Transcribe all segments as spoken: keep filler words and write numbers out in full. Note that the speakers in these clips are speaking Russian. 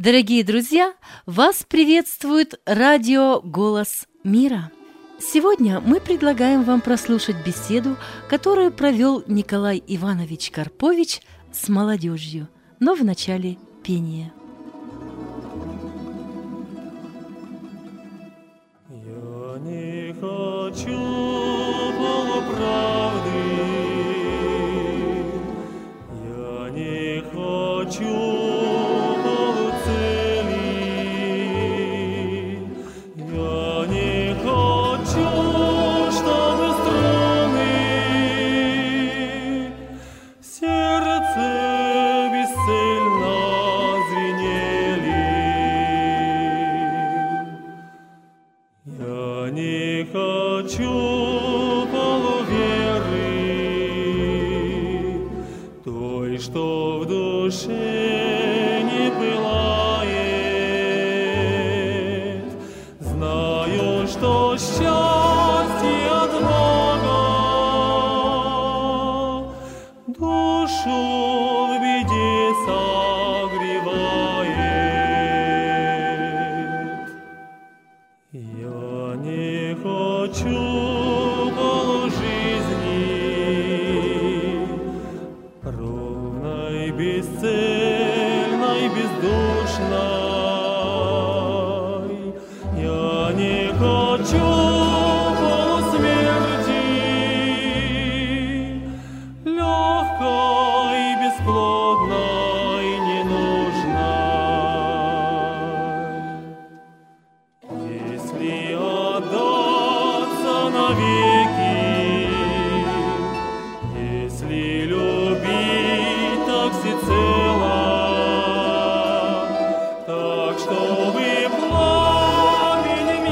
Дорогие друзья, вас приветствует радио «Голос мира». Сегодня мы предлагаем вам прослушать беседу, которую провел Николай Иванович Карпович с молодежью, но в начале пения. Я не хочу полуправды, я не хочу что в душе не пылает. Знаю, что счастье от Бога душу в беде согревает. Я не хочу бесцельной, бездушной. Я не хочу полусмерти, легкой, бесплодной, ненужной. Если отдаться навеки, если любить так всецело, так, чтобы пламенем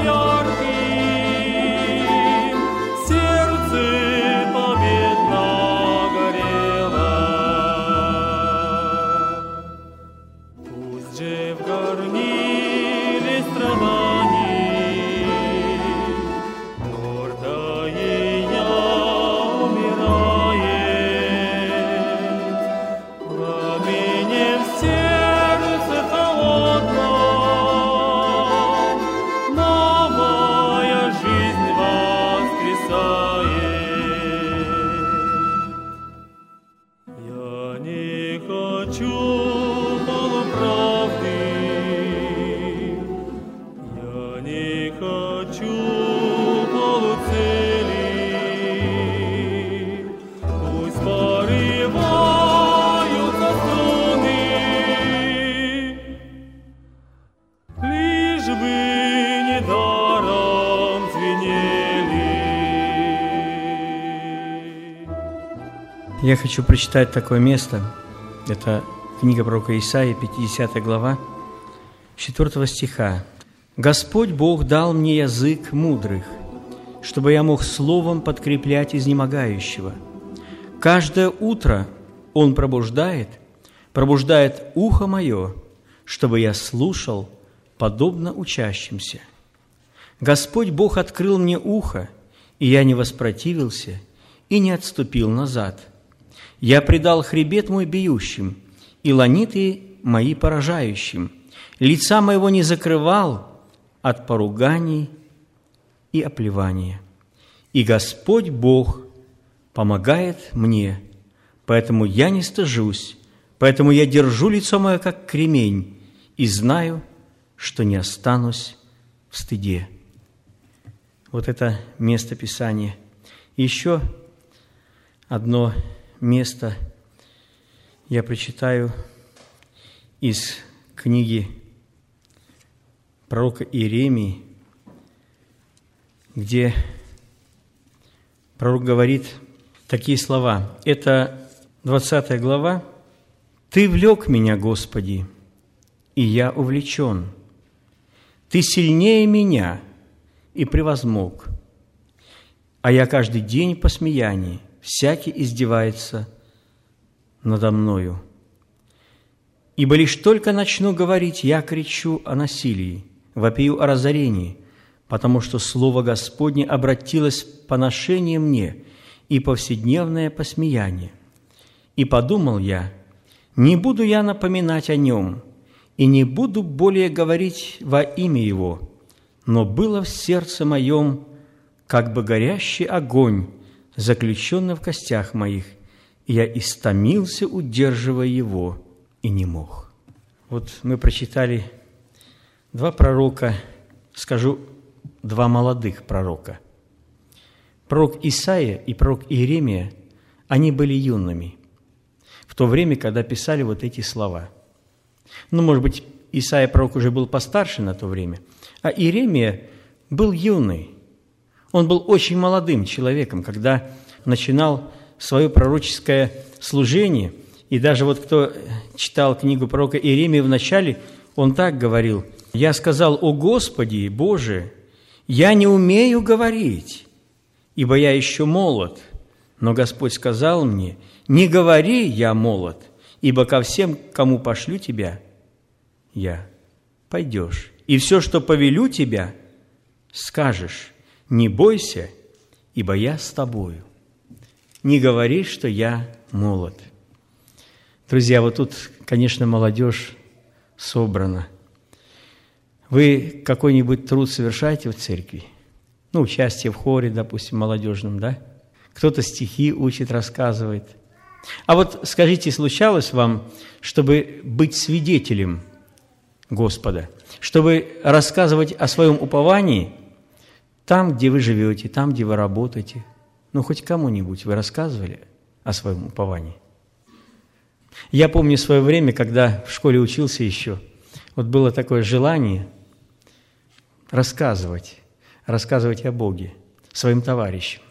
ярким сердце победно горело. Пусть же в горниле страданий гордое я умирает, пламенем в сердце холодном новая жизнь воскресает. Я не хочу полуправды, я не хочу полуцели. Пусть порываются струны, лишь бы недаром звенели. Я хочу прочитать такое место. Это книга пророка Исаии, пятидесятая глава, четвёртого стиха. «Господь Бог дал мне язык мудрых, чтобы я мог словом подкреплять изнемогающего. Каждое утро Он пробуждает, пробуждает ухо мое, чтобы я слушал, подобно учащимся. Господь Бог открыл мне ухо, и я не воспротивился и не отступил назад. Я предал хребет мой бьющим, и ланиты мои поражающим. Лица моего не закрывал от поруганий и оплевания. И Господь Бог помогает мне, поэтому я не стыжусь, поэтому я держу лицо мое, как кремень, и знаю, что не останусь в стыде». Вот это место Писания. Еще одно место я прочитаю из книги пророка Иеремии, где пророк говорит такие слова. Это двадцатая глава. «Ты влек меня, Господи, и я увлечен. Ты сильнее меня и превозмог. А я каждый день по смеянии, всякий издевается надо мною. Ибо лишь только начну говорить, я кричу о насилии, вопию о разорении, потому что Слово Господне обратилось поношение мне и повседневное посмеяние. И подумал я, не буду я напоминать о нем, и не буду более говорить во имя Его, но было в сердце моем как бы горящий огонь, заключенный в костях моих, и я истомился, удерживая его, и не мог». Вот мы прочитали два пророка, скажу, два молодых пророка. Пророк Исаия и пророк Иеремия, они были юными в то время, когда писали вот эти слова. Ну, может быть, Исаия пророк уже был постарше на то время, а Иеремия был юный. Он был очень молодым человеком, когда начинал свое пророческое служение. И даже вот кто читал книгу пророка Иеремии в начале, он так говорил: «Я сказал: о Господи, Боже, я не умею говорить, ибо я еще молод. Но Господь сказал мне: не говори, я молод, ибо ко всем, кому пошлю тебя, я пойдешь. И все, что повелю тебя, скажешь. Не бойся, ибо я с тобою. Не говори, что я молод». Друзья, вот тут, конечно, молодежь собрана. Вы какой-нибудь труд совершаете в церкви? Ну, участие в хоре, допустим, молодежном, да? Кто-то стихи учит, рассказывает. А вот скажите, случалось вам, чтобы быть свидетелем Господа, чтобы рассказывать о своем уповании там, где вы живете, там, где вы работаете? Ну, хоть кому-нибудь вы рассказывали о своем уповании? Я помню свое время, когда в школе учился еще, вот было такое желание рассказывать, рассказывать о Боге своим товарищам.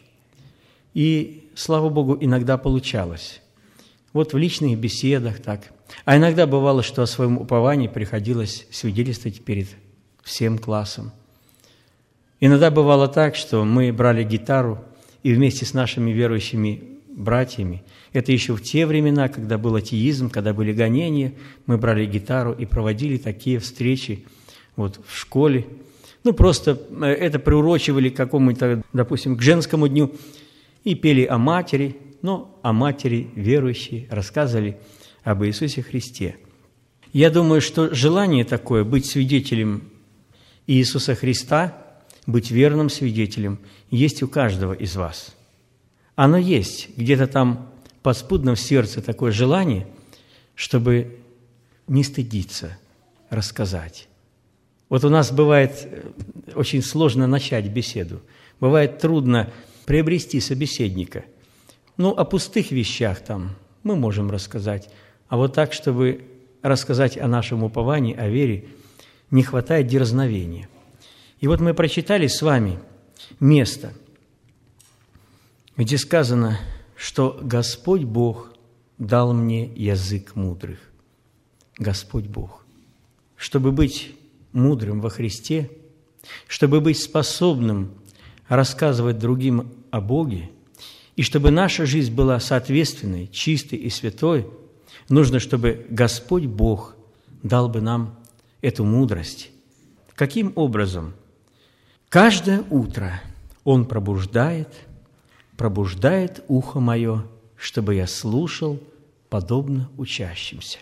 И, слава Богу, иногда получалось. Вот в личных беседах так. А иногда бывало, что о своем уповании приходилось свидетельствовать перед всем классом. Иногда бывало так, что мы брали гитару и вместе с нашими верующими братьями, это еще в те времена, когда был атеизм, когда были гонения, мы брали гитару и проводили такие встречи вот в школе. Ну, просто это приурочивали к какому-то, допустим, к женскому дню, и пели о матери, но о матери верующие, рассказывали об Иисусе Христе. Я думаю, что желание такое, быть свидетелем Иисуса Христа, быть верным свидетелем, есть у каждого из вас. Оно есть, где-то там подспудно в сердце такое желание, чтобы не стыдиться, рассказать. Вот у нас бывает очень сложно начать беседу, бывает трудно приобрести собеседника. Ну, о пустых вещах там мы можем рассказать, а вот так, чтобы рассказать о нашем уповании, о вере, не хватает дерзновения. И вот мы прочитали с вами место, где сказано, что Господь Бог дал мне язык мудрых. Господь Бог. Чтобы быть мудрым во Христе, чтобы быть способным рассказывать другим о Боге, и чтобы наша жизнь была соответственной, чистой и святой, нужно, чтобы Господь Бог дал бы нам эту мудрость. Каким образом? Каждое утро Он пробуждает, пробуждает ухо мое, чтобы я слушал, подобно учащимся.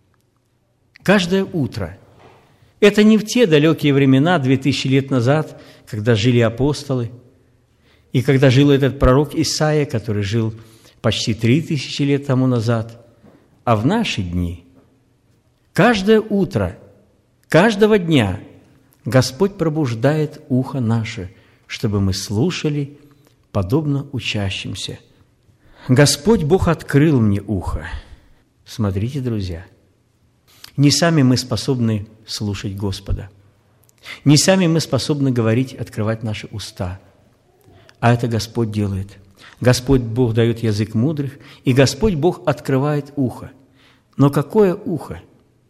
Каждое утро. Это не в те далекие времена, две тысячи лет назад, когда жили апостолы, и когда жил этот пророк Исаия, который жил почти три тысячи лет тому назад, а в наши дни. Каждое утро, каждого дня Господь пробуждает ухо наше, чтобы мы слушали, подобно учащимся. Господь Бог открыл мне ухо. Смотрите, друзья, не сами мы способны слушать Господа, не сами мы способны говорить, открывать наши уста, а это Господь делает. Господь Бог дает язык мудрых, и Господь Бог открывает ухо. Но какое ухо?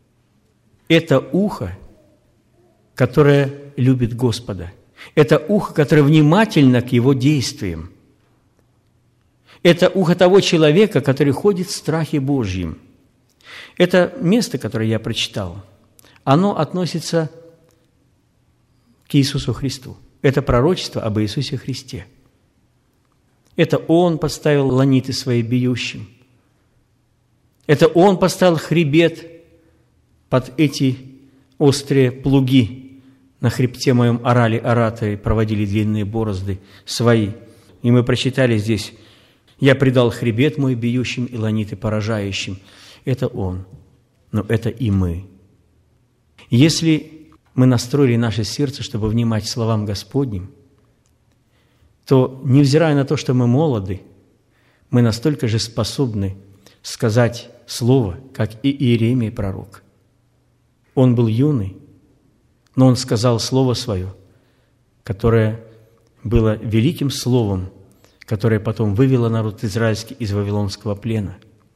Это ухо, которое любит Господа. Это ухо, которое внимательно к Его действиям. Это ухо того человека, который ходит в страхе Божьем. Это место, которое я прочитал, оно относится к Иисусу Христу. Это пророчество об Иисусе Христе. Это Он поставил ланиты свои бьющим. Это Он поставил хребет под эти острые плуги на хребте моем орали ораторы, проводили длинные борозды свои. И мы прочитали здесь: «Я предал хребет мой бьющим и ланиты поражающим». Это Он, но это и мы. Если мы настроили наше сердце, чтобы внимать словам Господним, то, невзирая на то, что мы молоды, мы настолько же способны сказать слово, как и Иеремия пророк. Он был юный, но он сказал слово свое, которое было великим словом, которое потом вывело народ израильский из вавилонского плена.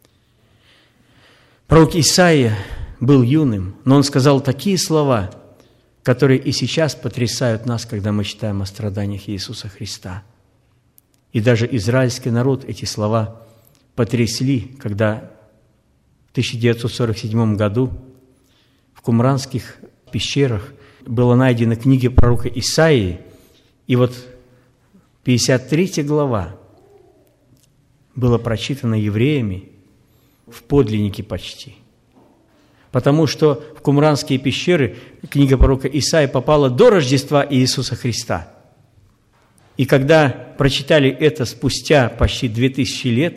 Пророк Исаия был юным, но он сказал такие слова, которые и сейчас потрясают нас, когда мы читаем о страданиях Иисуса Христа. И даже израильский народ эти слова потрясли, когда в тысяча девятьсот сорок седьмом году в Кумранских пещерах была найдена книга пророка Исаии, и вот пятьдесят третья глава была прочитана евреями в подлиннике почти. Потому что в Кумранские пещеры книга пророка Исаии попала до Рождества Иисуса Христа. И когда прочитали это спустя почти две тысячи лет,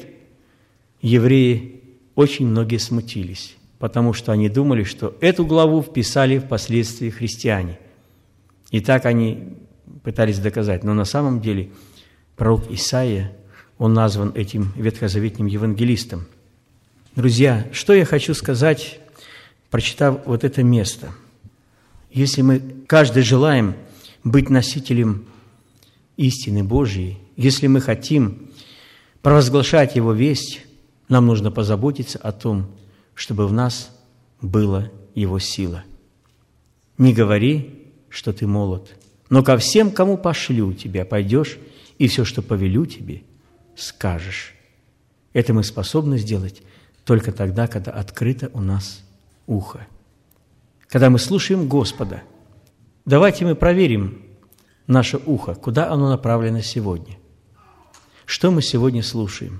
евреи очень многие смутились, потому что они думали, что эту главу вписали впоследствии христиане. И так они пытались доказать. Но на самом деле пророк Исаия, он назван этим ветхозаветным евангелистом. Друзья, что я хочу сказать, прочитав вот это место? Если мы каждый желаем быть носителем истины Божьей, если мы хотим провозглашать Его весть, нам нужно позаботиться о том, чтобы в нас была Его сила. Не говори, что ты молод, но ко всем, кому пошлю тебя, пойдешь, и все, что повелю тебе, скажешь. Это мы способны сделать только тогда, когда открыто у нас ухо. Когда мы слушаем Господа. Давайте мы проверим наше ухо, куда оно направлено сегодня. Что мы сегодня слушаем?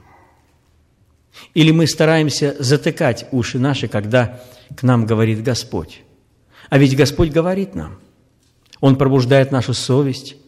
Или мы стараемся затыкать уши наши, когда к нам говорит Господь? А ведь Господь говорит нам. Он пробуждает нашу совесть.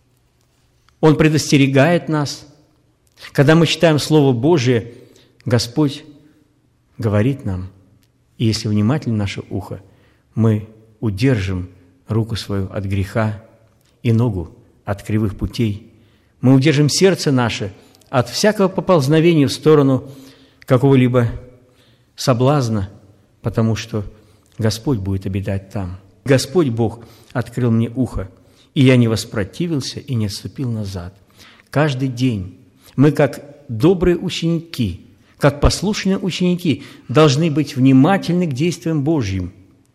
Он предостерегает нас. Когда мы читаем Слово Божие, Господь говорит нам. И если внимательно наше ухо, мы удержим руку свою от греха и ногу от кривых путей. Мы удержим сердце наше от всякого поползновения в сторону какого-либо соблазна, потому что Господь будет обитать там. Господь Бог открыл мне ухо, и я не воспротивился и не отступил назад. Каждый день мы, как добрые ученики, как послушные ученики, должны быть внимательны к действиям Божьим.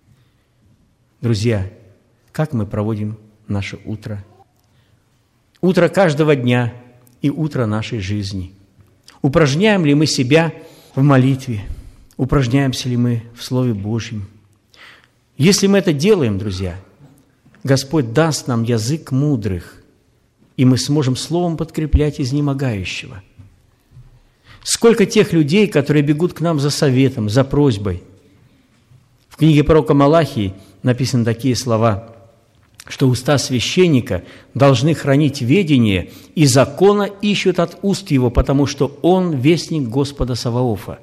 Друзья, как мы проводим наше утро? Утро каждого дня и утро нашей жизни. Упражняем ли мы себя в молитве? Упражняемся ли мы в Слове Божьем? Если мы это делаем, друзья, Господь даст нам язык мудрых, и мы сможем словом подкреплять изнемогающего. Сколько тех людей, которые бегут к нам за советом, за просьбой. В книге пророка Малахии написаны такие слова, что уста священника должны хранить ведение, и закона ищут от уст его, потому что он вестник Господа Саваофа.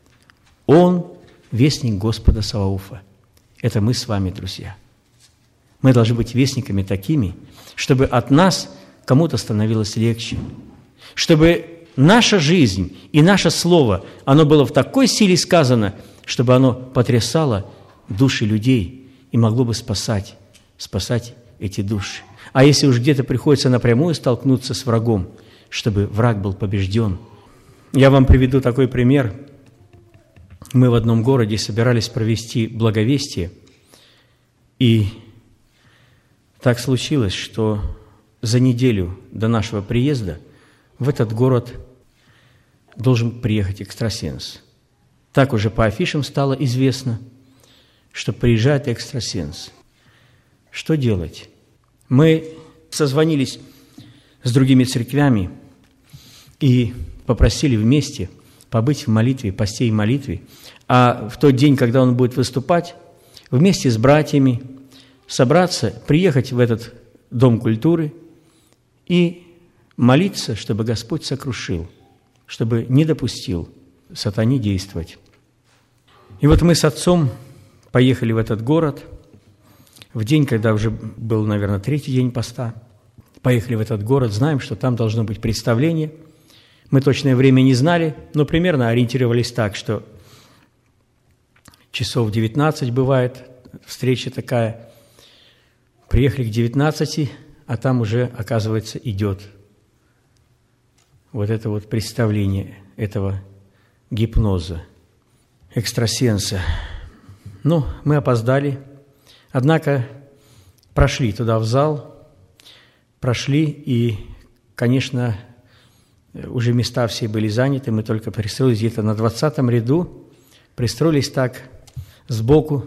Он вестник Господа Саваофа. Это мы с вами, друзья. Мы должны быть вестниками такими, чтобы от нас кому-то становилось легче, чтобы наша жизнь и наше слово, оно было в такой силе сказано, чтобы оно потрясало души людей и могло бы спасать, спасать эти души. А если уж где-то приходится напрямую столкнуться с врагом, чтобы враг был побежден. Я вам приведу такой пример. Мы в одном городе собирались провести благовестие, и так случилось, что за неделю до нашего приезда в этот город должен приехать экстрасенс. Так уже по афишам стало известно, что приезжает экстрасенс. Что делать? Мы созвонились с другими церквями и попросили вместе побыть в молитве, посте и молитве. А в тот день, когда он будет выступать, вместе с братьями собраться, приехать в этот Дом культуры и молиться, чтобы Господь сокрушил, чтобы не допустил сатане действовать. И вот мы с отцом поехали в этот город в день, когда уже был, наверное, третий день поста. Поехали в этот город, знаем, что там должно быть представление. Мы точное время не знали, но примерно ориентировались так, что часов девятнадцать бывает встреча такая. Приехали к девятнадцати, а там уже, оказывается, идет вот это вот представление этого гипноза, экстрасенса. Ну, мы опоздали, однако прошли туда в зал, прошли, и, конечно, уже места все были заняты, мы только пристроились где-то на двадцатом ряду, пристроились так сбоку,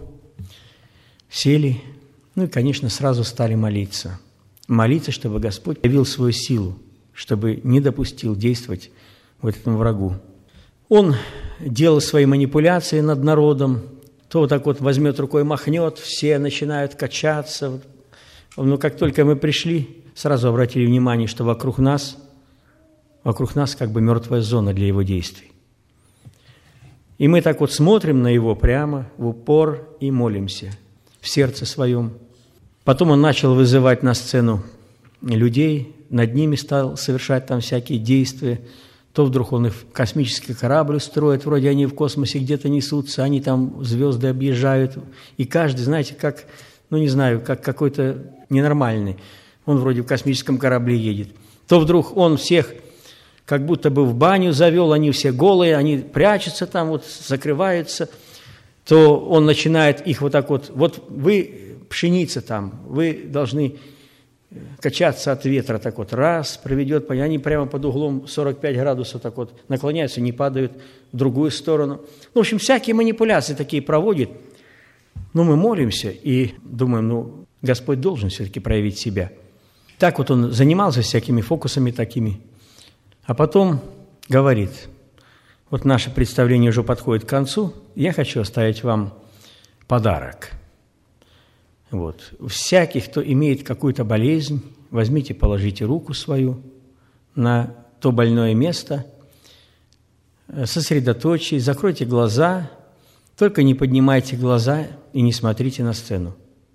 сели, ну и, конечно, сразу стали молиться. Молиться, чтобы Господь явил свою силу, чтобы не допустил действовать вот этому врагу. Он делал свои манипуляции над народом, то вот так вот возьмет рукой, махнет, все начинают качаться. Но как только мы пришли, сразу обратили внимание, что вокруг нас, вокруг нас как бы мертвая зона для его действий. И мы так вот смотрим на его прямо в упор и молимся в сердце своем. Потом он начал вызывать на сцену людей, над ними стал совершать там всякие действия. То вдруг он их космический корабль строит, вроде они в космосе где-то несутся, они там звезды объезжают. И каждый, знаете, как, ну не знаю, как какой-то ненормальный. Он вроде в космическом корабле едет. То вдруг он всех как будто бы в баню завел, они все голые, они прячутся там, вот закрываются. То он начинает их вот так вот, вот вы пшеница там, вы должны качаться от ветра, так вот, раз, проведет, они прямо под углом сорок пять градусов так вот наклоняются, не падают в другую сторону. Ну, в общем, всякие манипуляции такие проводит. Но мы молимся и думаем, ну, Господь должен все-таки проявить себя. Так вот он занимался всякими фокусами такими. А потом говорит, вот наше представление уже подходит к концу, я хочу оставить вам подарок. Вот. Всякий, кто имеет какую-то болезнь, возьмите, положите руку свою на то больное место, сосредоточьтесь, закройте глаза, только не поднимайте глаза и не смотрите на сцену.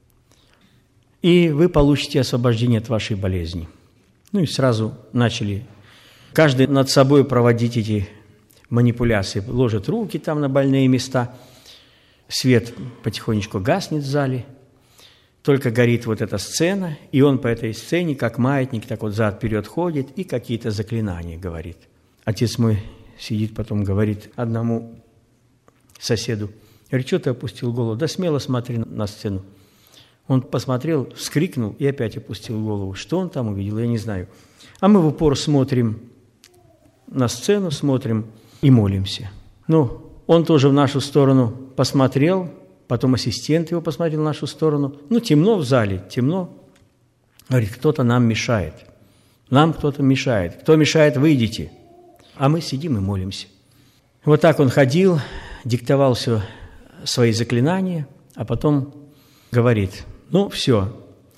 И вы получите освобождение от вашей болезни. Ну и сразу начали каждый над собой проводить эти манипуляции. Ложит руки там на больные места, свет потихонечку гаснет в зале, только горит вот эта сцена, и он по этой сцене, как маятник, так вот зад-вперед ходит и какие-то заклинания говорит. Отец мой сидит, потом говорит одному соседу, говорит, что ты опустил голову? Да смело смотри на сцену. Он посмотрел, вскрикнул и опять опустил голову. Что он там увидел, я не знаю. А мы в упор смотрим на сцену, смотрим и молимся. Ну, он тоже в нашу сторону посмотрел, потом ассистент его посмотрел в нашу сторону. Ну, темно в зале, темно. Говорит, кто-то нам мешает. Нам кто-то мешает. Кто мешает, выйдите. А мы сидим и молимся. Вот так он ходил, диктовал все свои заклинания, а потом говорит, ну, все.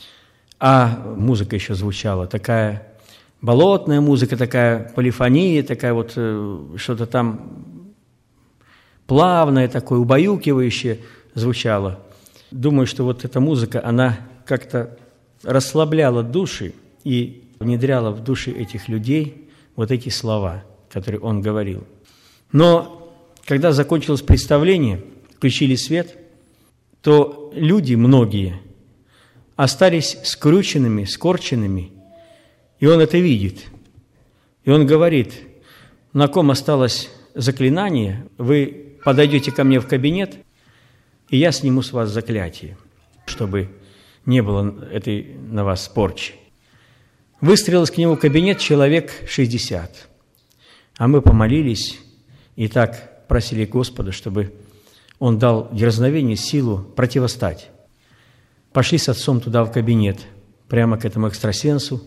А музыка еще звучала, такая болотная музыка, такая полифония, такая вот что-то там плавное, такое убаюкивающее звучало. Думаю, что вот эта музыка, она как-то расслабляла души и внедряла в души этих людей вот эти слова, которые он говорил. Но когда закончилось представление, включили свет, то люди многие остались скрученными, скорченными, и он это видит. И он говорит, на ком осталось заклинание, вы подойдете ко мне в кабинет, и я сниму с вас заклятие, чтобы не было этой на вас порчи. Выстроилось к нему в кабинет человек шестьдесят. А мы помолились и так просили Господа, чтобы Он дал дерзновение, силу противостать. Пошли с отцом туда в кабинет, прямо к этому экстрасенсу,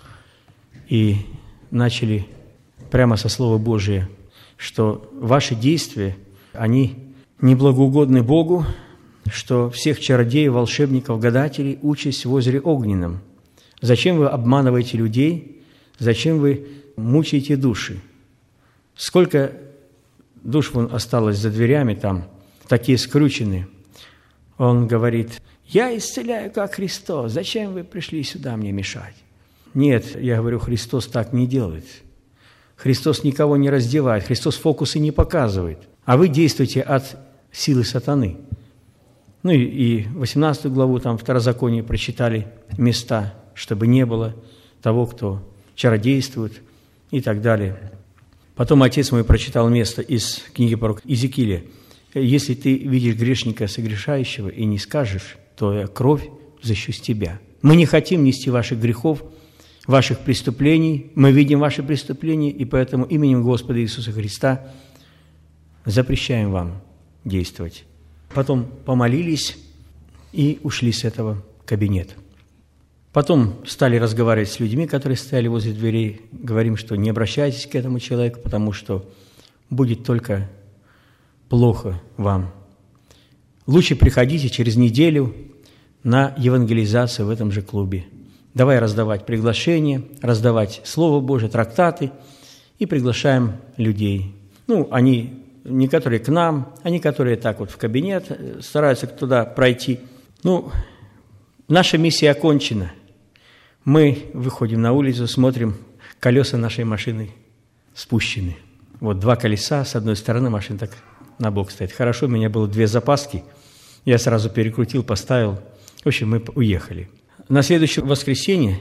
и начали прямо со Слова Божия, что ваши действия, они неблагоугодны Богу, что всех чародеев, волшебников, гадателей участь в озере Огненном. Зачем вы обманываете людей? Зачем вы мучаете души? Сколько душ вон осталось за дверями там, такие скрученные. Он говорит: я исцеляю, как Христос. Зачем вы пришли сюда мне мешать? Нет, я говорю, Христос так не делает. Христос никого не раздевает, Христос фокусы не показывает. А вы действуете от силы сатаны. Ну и, и восемнадцатую главу, там, Второзаконие прочитали места, чтобы не было того, кто чародействует и так далее. Потом отец мой прочитал место из книги пророка Иезекииля. Если ты видишь грешника согрешающего и не скажешь, то я кровь взыщу с тебя. Мы не хотим нести ваших грехов, ваших преступлений. Мы видим ваши преступления, и поэтому именем Господа Иисуса Христа запрещаем вам действовать. Потом помолились и ушли с этого кабинета. Потом стали разговаривать с людьми, которые стояли возле дверей. Говорим, что не обращайтесь к этому человеку, потому что будет только плохо вам. Лучше приходите через неделю на евангелизацию в этом же клубе. Давай раздавать приглашения, раздавать Слово Божие, трактаты, и приглашаем людей. Ну, они, некоторые к нам, а некоторые так вот в кабинет, стараются туда пройти. Ну, наша миссия окончена. Мы выходим на улицу, смотрим, колеса нашей машины спущены. Вот два колеса, с одной стороны машина так на бок стоит. Хорошо, у меня было две запаски, я сразу перекрутил, поставил. В общем, мы уехали. На следующее воскресенье,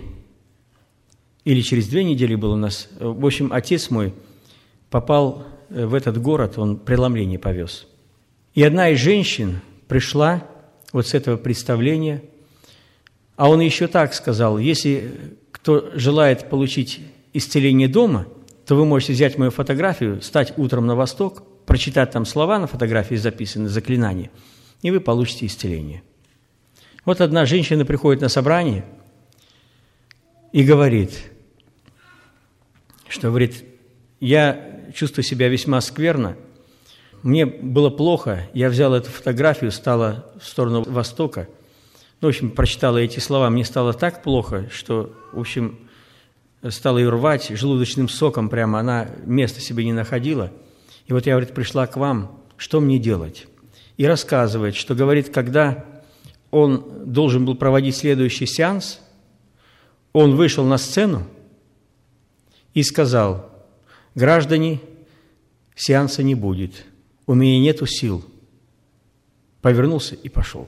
или через две недели было у нас, в общем, отец мой попал в этот город, он преломление повез. И одна из женщин пришла вот с этого представления, а он еще так сказал: если кто желает получить исцеление дома, то вы можете взять мою фотографию, встать утром на восток, прочитать там слова на фотографии записаны, заклинания, и вы получите исцеление. Вот одна женщина приходит на собрание и говорит, что, говорит, я чувствую себя весьма скверно, мне было плохо, я взяла эту фотографию, стала в сторону востока, ну, в общем, прочитала эти слова, мне стало так плохо, что, в общем, стала ее рвать желудочным соком прямо, она места себе не находила. И вот я, говорит, пришла к вам, что мне делать? И рассказывает, что, говорит, когда он должен был проводить следующий сеанс, он вышел на сцену и сказал: граждане, сеанса не будет, у меня нету сил. Повернулся и пошел.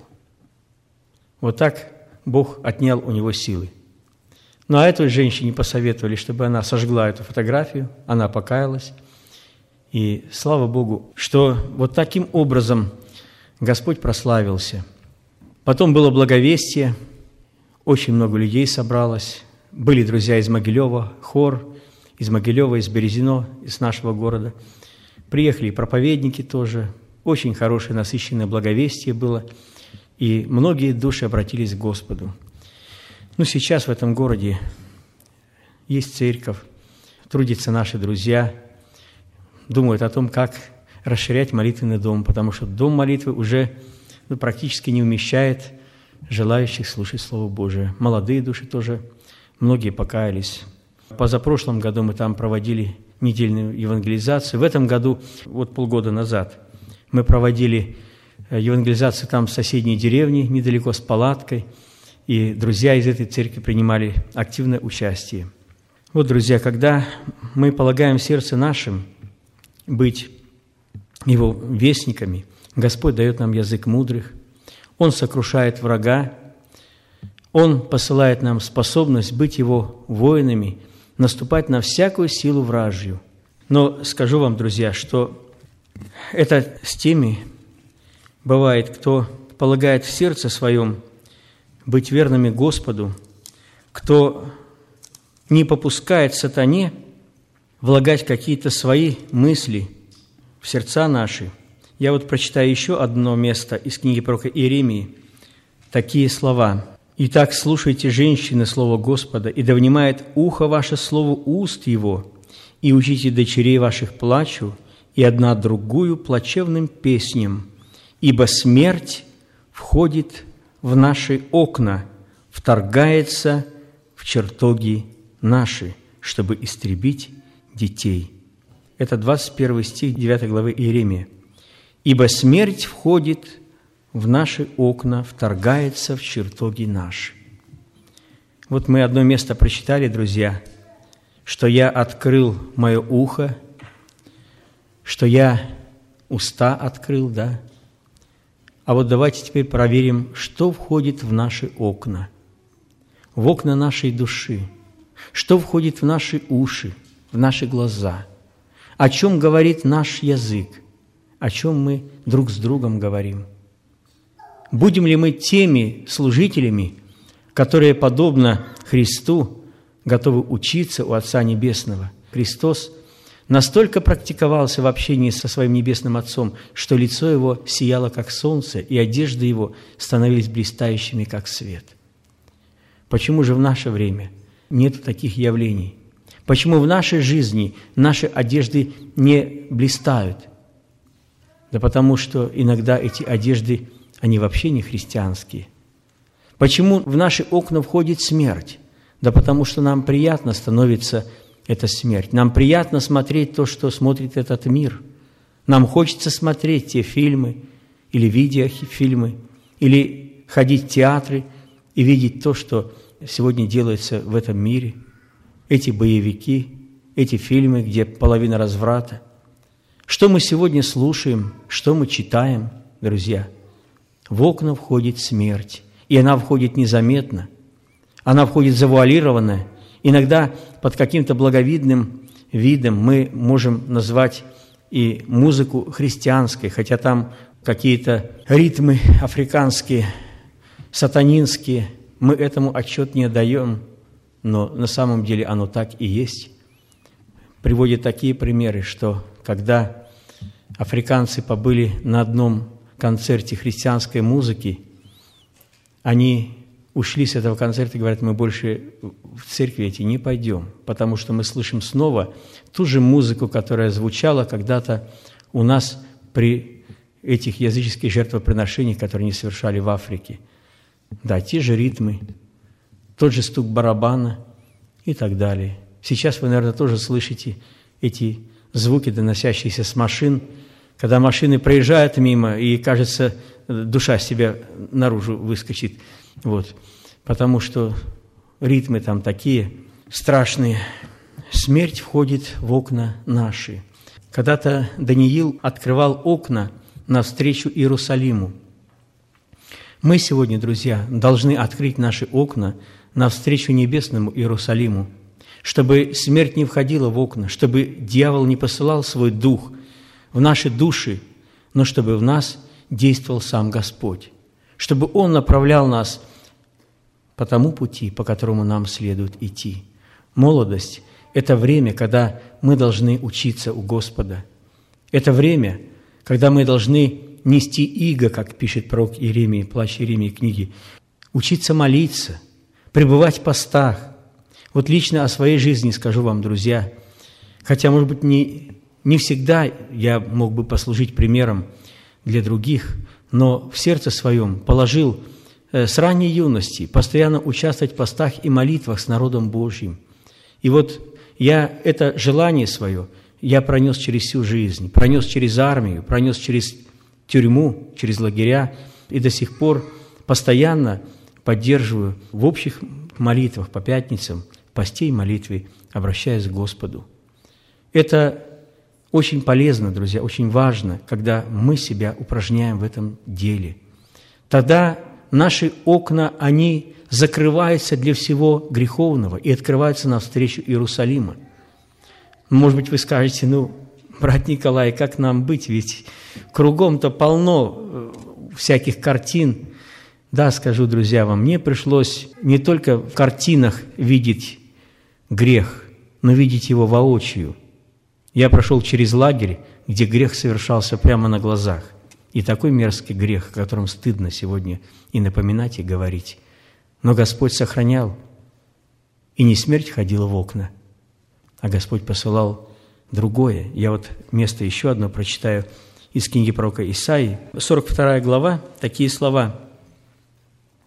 Вот так Бог отнял у него силы. Ну, а этой женщине посоветовали, чтобы она сожгла эту фотографию, она покаялась. И слава Богу, что вот таким образом Господь прославился. Потом было благовестие, очень много людей собралось. Были друзья из Могилева, хор из Могилева, из Березино, из нашего города. Приехали проповедники тоже. Очень хорошее, насыщенное благовестие было. И многие души обратились к Господу. Ну, сейчас в этом городе есть церковь, трудятся наши друзья, думают о том, как расширять молитвенный дом, потому что дом молитвы уже ну, практически не умещает желающих слушать Слово Божие. Молодые души тоже, многие покаялись. Позапрошлом году мы там проводили недельную евангелизацию. В этом году, вот полгода назад, мы проводили евангелизацию там в соседней деревне, недалеко с палаткой, и друзья из этой церкви принимали активное участие. Вот, друзья, когда мы полагаем в сердце нашим быть Его вестниками, Господь дает нам язык мудрых, Он сокрушает врага, Он посылает нам способность быть Его воинами, наступать на всякую силу вражью. Но скажу вам, друзья, что это с теми бывает, кто полагает в сердце своем быть верными Господу, кто не попускает сатане влагать какие-то свои мысли в сердца наши. Я вот прочитаю еще одно место из книги пророка Иеремии. Такие слова. «Итак, слушайте, женщины, слово Господа, и да внимает ухо ваше слову уст его, и учите дочерей ваших плачу, и одна другую плачевным песням, ибо смерть входит в наши окна, вторгается в чертоги наши, чтобы истребить детей». Это двадцать первый стих девятой главы Иеремия. «Ибо смерть входит в наши окна, вторгается в чертоги наши». Вот мы одно место прочитали, друзья, что я открыл мое ухо, что я уста открыл, да? А вот давайте теперь проверим, что входит в наши окна, в окна нашей души, что входит в наши уши, в наши глаза, о чем говорит наш язык, о чем мы друг с другом говорим. Будем ли мы теми служителями, которые, подобно Христу, готовы учиться у Отца Небесного? Христос настолько практиковался в общении со Своим Небесным Отцом, что лицо Его сияло, как солнце, и одежды Его становились блистающими, как свет. Почему же в наше время нет таких явлений? Почему в нашей жизни наши одежды не блистают? Да потому что иногда эти одежды, они вообще не христианские. Почему в наши окна входит смерть? Да потому что нам приятно становится эта смерть. Нам приятно смотреть то, что смотрит этот мир. Нам хочется смотреть те фильмы или видеофильмы, или ходить в театры и видеть то, что сегодня делается в этом мире. Эти боевики, эти фильмы, где половина разврата. Что мы сегодня слушаем, что мы читаем, друзья? В окна входит смерть, и она входит незаметно. Она входит завуалированная. Иногда под каким-то благовидным видом мы можем назвать и музыку христианской, хотя там какие-то ритмы африканские, сатанинские. Мы этому отчет не отдаем, но на самом деле оно так и есть. Приводят такие примеры, что когда африканцы побыли на одном концерте христианской музыки, они ушли с этого концерта и говорят: мы больше в церкви эти не пойдем, потому что мы слышим снова ту же музыку, которая звучала когда-то у нас при этих языческих жертвоприношениях, которые они совершали в Африке. Да, те же ритмы, тот же стук барабана и так далее. Сейчас вы, наверное, тоже слышите эти звуки, доносящиеся с машин, когда машины проезжают мимо, и, кажется, душа с себя наружу выскочит. Вот. Потому что ритмы там такие страшные. Смерть входит в окна наши. Когда-то Даниил открывал окна навстречу Иерусалиму. Мы сегодня, друзья, должны открыть наши окна навстречу небесному Иерусалиму, чтобы смерть не входила в окна, чтобы дьявол не посылал свой дух в наши души, но чтобы в нас действовал сам Господь, чтобы Он направлял нас по тому пути, по которому нам следует идти. Молодость – это время, когда мы должны учиться у Господа. Это время, когда мы должны нести иго, как пишет пророк Иеремия, плач Иеремии книги, учиться молиться, пребывать в постах. Вот лично о своей жизни скажу вам, друзья, хотя, может быть, не, не всегда я мог бы послужить примером для других, но в сердце своем положил э, с ранней юности постоянно участвовать в постах и молитвах с народом Божьим. И вот я это желание свое, я пронес через всю жизнь, пронес через армию, пронес через тюрьму, через лагеря, и до сих пор постоянно поддерживаю в общих молитвах по пятницам, посте и молитве, обращаясь к Господу. Это очень полезно, друзья, очень важно, когда мы себя упражняем в этом деле. Тогда наши окна, они закрываются для всего греховного и открываются навстречу Иерусалима. Может быть, вы скажете: ну, брат Николай, как нам быть, ведь кругом-то полно всяких картин. Да, скажу, друзья, вам, мне пришлось не только в картинах видеть грех, но видеть его воочию. Я прошел через лагерь, где грех совершался прямо на глазах. И такой мерзкий грех, о котором стыдно сегодня и напоминать, и говорить. Но Господь сохранял, и не смерть ходила в окна, а Господь посылал другое. Я вот место еще одно прочитаю из книги пророка Исаии, сорок вторая глава, такие слова: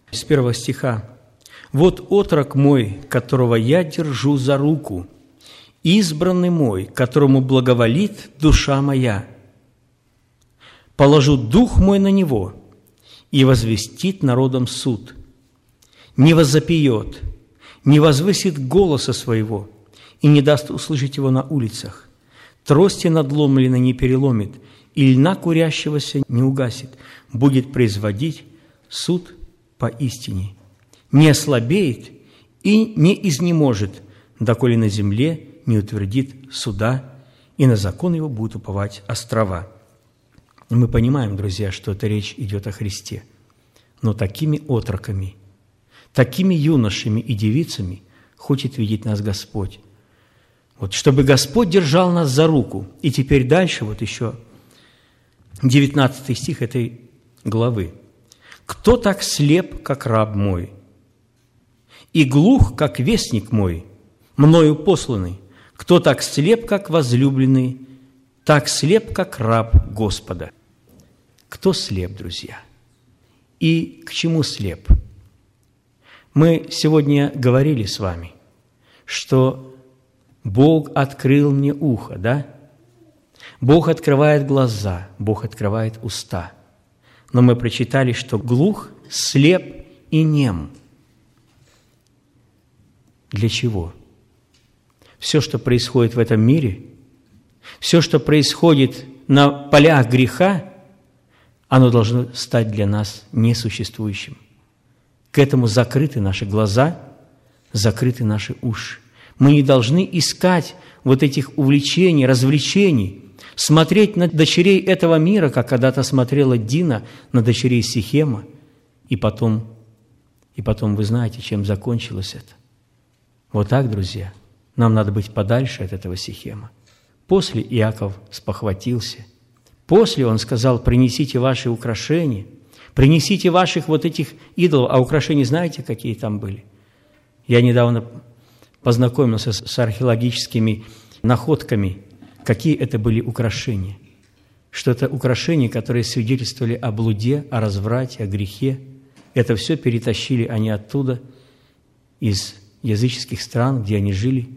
с первого стиха. «Вот отрок мой, которого я держу за руку, избранный мой, которому благоволит душа моя. Положу дух мой на него, и возвестит народом суд. Не возопьет, не возвысит голоса своего, и не даст услышать его на улицах. Трости надломленной не переломит, и льна курящегося не угасит. Будет производить суд поистине. Не ослабеет и не изнеможет, доколе на земле не утвердит суда, и на закон его будут уповать острова». Мы понимаем, друзья, что это речь идет о Христе. Но такими отроками, такими юношами и девицами хочет видеть нас Господь. Вот, чтобы Господь держал нас за руку. И теперь дальше, вот еще девятнадцатый стих этой главы. «Кто так слеп, как раб мой, и глух, как вестник мой, мною посланный? Кто так слеп, как возлюбленный, так слеп, как раб Господа». Кто слеп, друзья? И к чему слеп? Мы сегодня говорили с вами, что Бог открыл мне ухо, да? Бог открывает глаза, Бог открывает уста. Но мы прочитали, что глух, слеп и нем. Для чего? Все, что происходит в этом мире, все, что происходит на полях греха, оно должно стать для нас несуществующим. К этому закрыты наши глаза, закрыты наши уши. Мы не должны искать вот этих увлечений, развлечений, смотреть на дочерей этого мира, как когда-то смотрела Дина на дочерей Сихема, и потом, и потом вы знаете, чем закончилось это. Вот так, друзья, нам надо быть подальше от этого Сихема. После Иаков спохватился. После он сказал: принесите ваши украшения, принесите ваших вот этих идолов. А украшения знаете, какие там были? Я недавно познакомился с археологическими находками, какие это были украшения. Что это украшения, которые свидетельствовали о блуде, о разврате, о грехе. Это все перетащили они оттуда, из языческих стран, где они жили.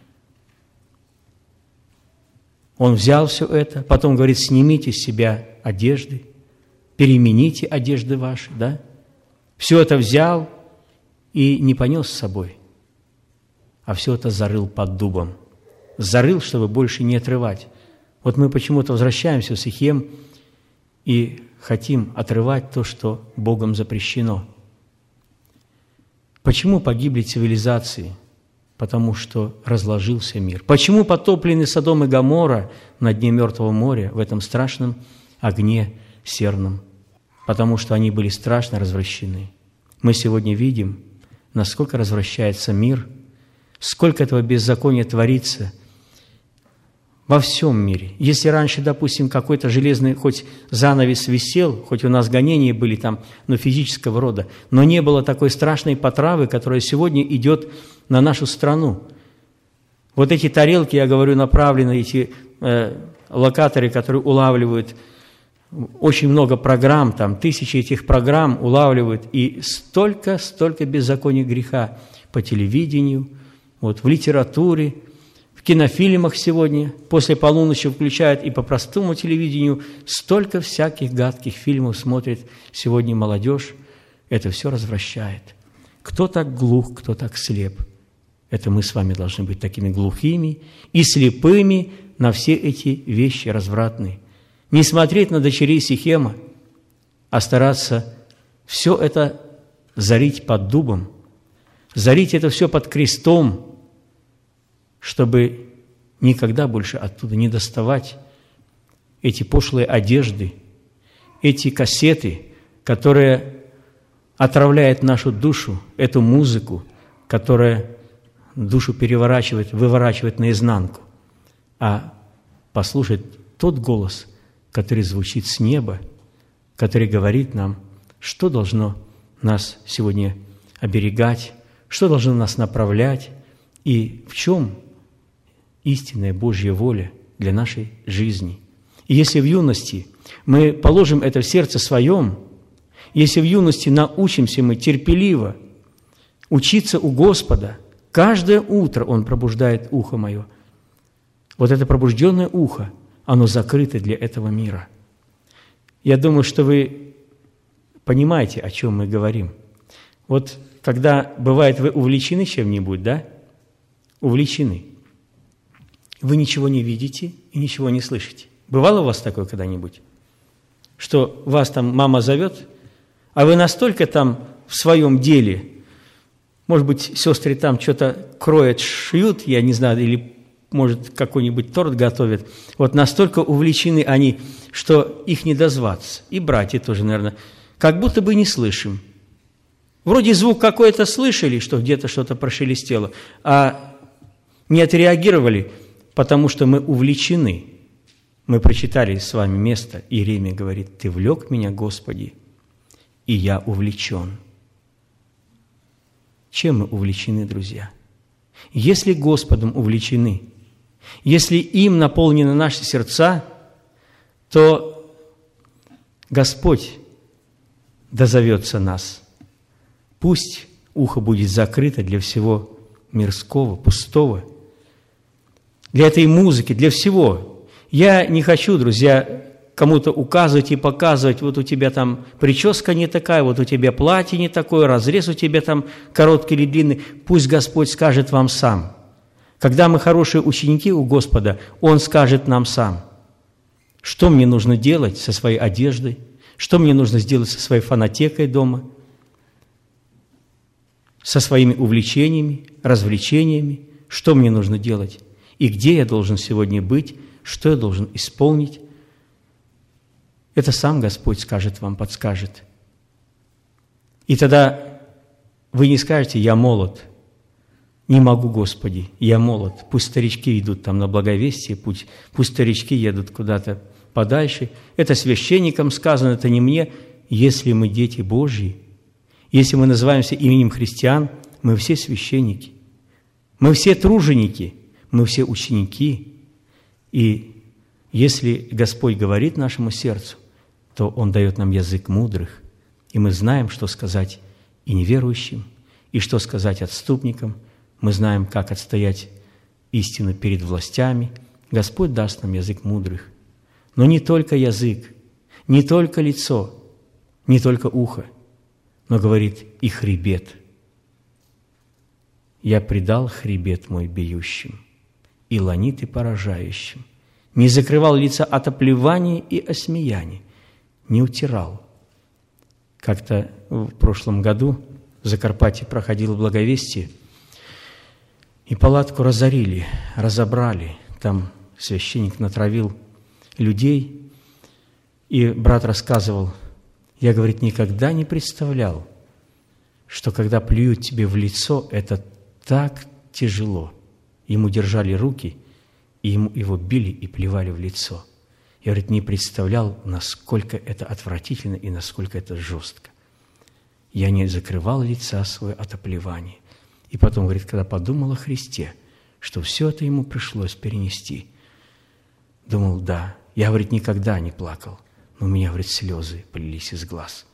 Он взял все это, потом говорит: снимите с себя одежды, перемените одежды ваши, да? Все это взял и не понес с собой, а все это зарыл под дубом. Зарыл, чтобы больше не отрывать. Вот мы почему-то возвращаемся в Сихем и хотим отрывать то, что Богом запрещено. Почему погибли цивилизации? Потому что разложился мир. Почему потоплены Содом и Гоморра на дне Мертвого моря в этом страшном огне серном? Потому что они были страшно развращены. Мы сегодня видим, насколько развращается мир, сколько этого беззакония творится во всем мире. Если раньше, допустим, какой-то железный хоть занавес висел, хоть у нас гонения были там, ну, физического рода, но не было такой страшной потравы, которая сегодня идет на нашу страну. Вот эти тарелки, я говорю, направлены, эти э, локаторы, которые улавливают очень много программ, там тысячи этих программ улавливают, и столько, столько беззакония греха по телевидению, вот, в литературе, в кинофильмах сегодня, после полуночи включают и по простому телевидению, столько всяких гадких фильмов смотрит сегодня молодежь, это все развращает. Кто так глух, кто так слеп? Это мы с вами должны быть такими глухими и слепыми на все эти вещи развратные. Не смотреть на дочерей Сихема, а стараться все это зарить под дубом, зарить это все под крестом, чтобы никогда больше оттуда не доставать эти пошлые одежды, эти кассеты, которые отравляют нашу душу, эту музыку, которая душу переворачивает, выворачивает наизнанку, а послушать тот голос, который звучит с неба, который говорит нам, что должно нас сегодня оберегать, что должно нас направлять и в чем истинная Божья воля для нашей жизни. И если в юности мы положим это в сердце своем если в юности научимся мы терпеливо учиться у Господа, каждое утро Он пробуждает ухо мое. Вот это пробужденное ухо, оно закрыто для этого мира. Я думаю, что вы понимаете, о чем мы говорим. Вот когда, бывает, вы увлечены чем-нибудь, да? Увлечены. Вы ничего не видите и ничего не слышите. Бывало у вас такое когда-нибудь? Что вас там мама зовет, а вы настолько там в своем деле, может быть, сестры там что-то кроют, шьют, я не знаю, или, может, какой-нибудь торт готовят. Вот настолько увлечены они, что их не дозваться. И братья тоже, наверное, как будто бы не слышим. Вроде звук какой-то слышали, что где-то что-то прошелестело, а не отреагировали, потому что мы увлечены. Мы прочитали с вами место, Иеремия говорит: «Ты влек меня, Господи, и я увлечен». Чем мы увлечены, друзья? Если Господом увлечены, если им наполнены наши сердца, то Господь дозовется нас. Пусть ухо будет закрыто для всего мирского, пустого, для этой музыки, для всего. Я не хочу, друзья, кому-то указывать и показывать: вот у тебя там прическа не такая, вот у тебя платье не такое, разрез у тебя там короткий или длинный. Пусть Господь скажет вам сам. Когда мы хорошие ученики у Господа, Он скажет нам сам, что мне нужно делать со своей одеждой, что мне нужно сделать со своей фонотекой дома, со своими увлечениями, развлечениями, что мне нужно делать, и где я должен сегодня быть, что я должен исполнить. Это сам Господь скажет вам, подскажет. И тогда вы не скажете: «Я молод, не могу, Господи, я молод». Пусть старички идут там на благовестие, пусть, пусть старички едут куда-то подальше. Это священникам сказано, это не мне. Если мы дети Божьи, если мы называемся именем христиан, мы все священники, мы все труженики, мы все ученики. И если Господь говорит нашему сердцу, то Он дает нам язык мудрых, и мы знаем, что сказать и неверующим, и что сказать отступникам. Мы знаем, как отстоять истину перед властями. Господь даст нам язык мудрых. Но не только язык, не только лицо, не только ухо, но, говорит, и хребет. «Я предал хребет мой бьющим, и ланиты поражающим, не закрывал лица от оплеваний и осмеяний, не утирал». Как-то в прошлом году в Закарпатье проходило благовестие, и палатку разорили, разобрали. Там священник натравил людей, и брат рассказывал: «Я, говорит, никогда не представлял, что когда плюют тебе в лицо, это так тяжело». Ему держали руки, и ему, его били и плевали в лицо. Я, говорит, не представлял, насколько это отвратительно и насколько это жестко. Я не закрывал лица свое от оплеваний. И потом, говорит, когда подумал о Христе, что все это ему пришлось перенести, думал: да, я, говорит, никогда не плакал, но у меня, говорит, слезы полились из глаз.